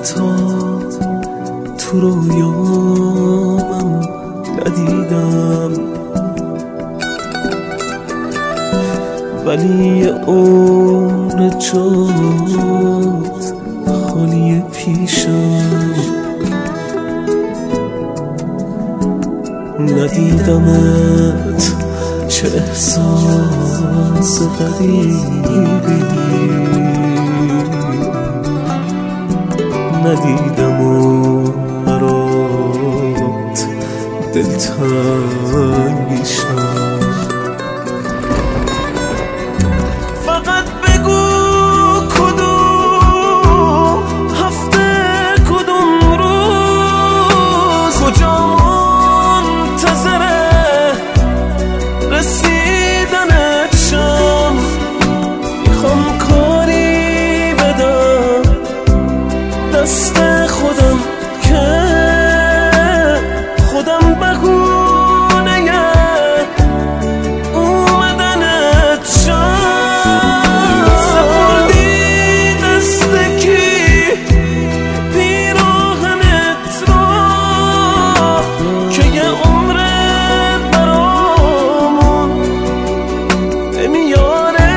حتی تو رویامم ندیدم، ولی عمر جات خالی پیشم. ندیدمت چه احساس غریبی، ندیدم و برات دلتنگ میشم. فقط بگو کدوم هفته، کدوم روز، کجا منتظره رسیدنت شم. میخوام کاری بدم دست خودم که خودم بهونه اومدنت شم. سپردی دست کی پیراهنت را که یه عمره برامون نمیاره.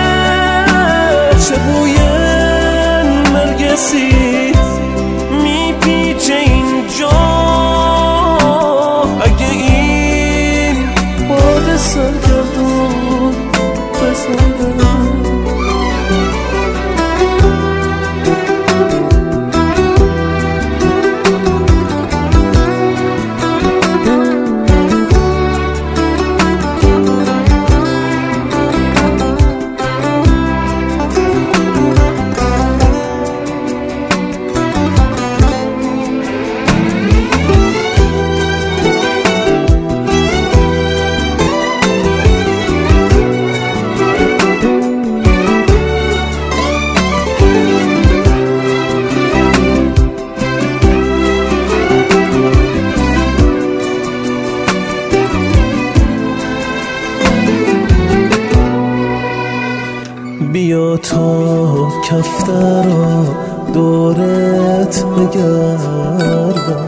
چه بوی نرگسی میپیچه اینجا، اگه این باد سرگردون بزنه. بیا تا کفترا دورت بگردم،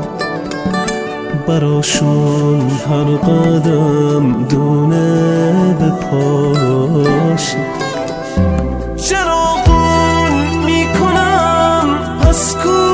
براشون هر قدم دونه بپاشی. چراغون میکنم پس کو